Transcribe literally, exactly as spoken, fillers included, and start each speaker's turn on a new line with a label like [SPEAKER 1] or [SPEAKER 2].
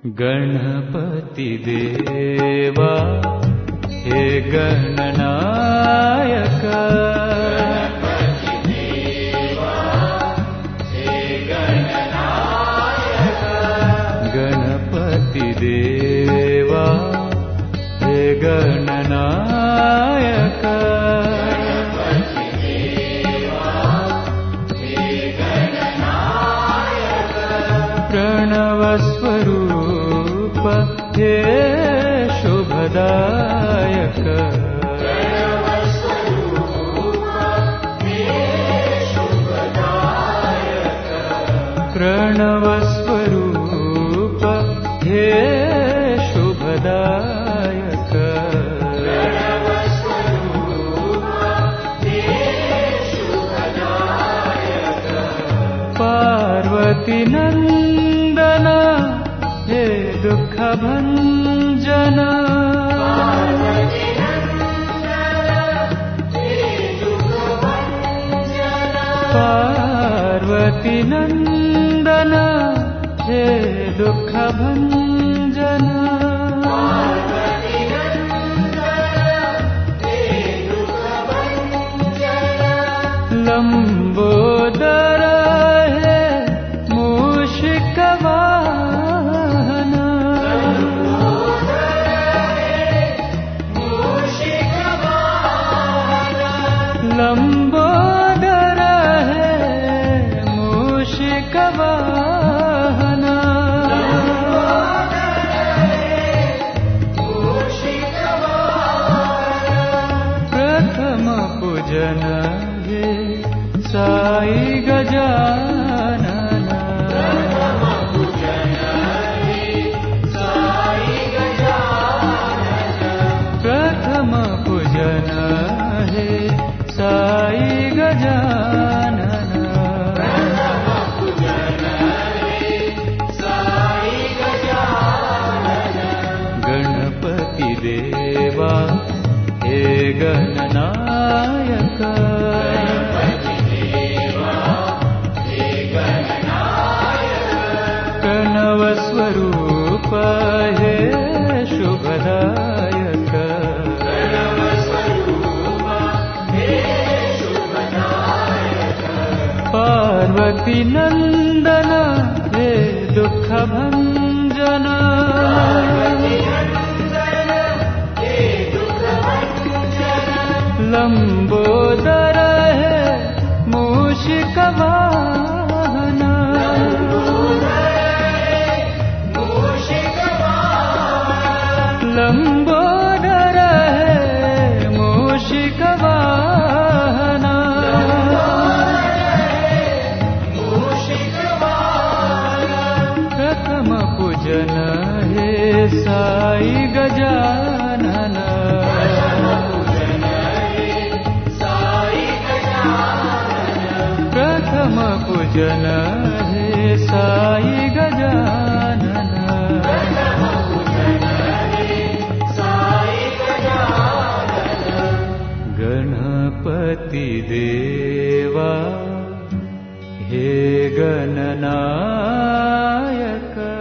[SPEAKER 1] गणपति देवा हे गणनायक, गणपति देवा हे गणनायक, प्रणव स्वरूप हे शुभदायक, प्रणव स्वरूप हे शुभदायक, पार्वती नंदन हे दुख भंजन, पार्वती नंदन हे दुख भंजन, लंबोदर हे मूषिक वाहन, लंबोदर हे मूषिक वाहन, प्रथम पूजन हे साई गजानन, प्रथम पूजन हे साई गजानन, गणपति देवा हे गणनायक, प्रणव स्वरूप हे शुभदायक, पार्वती नंदन हे दुख भंजन, लंबोदर हे मूषिक वाहन, लंबोदर हे मूषिक वाहन, प्रथम पूजन हे साई गजानन, प्रथम पूजन हे साई गजानन, गणपति देवा हे गणनायक।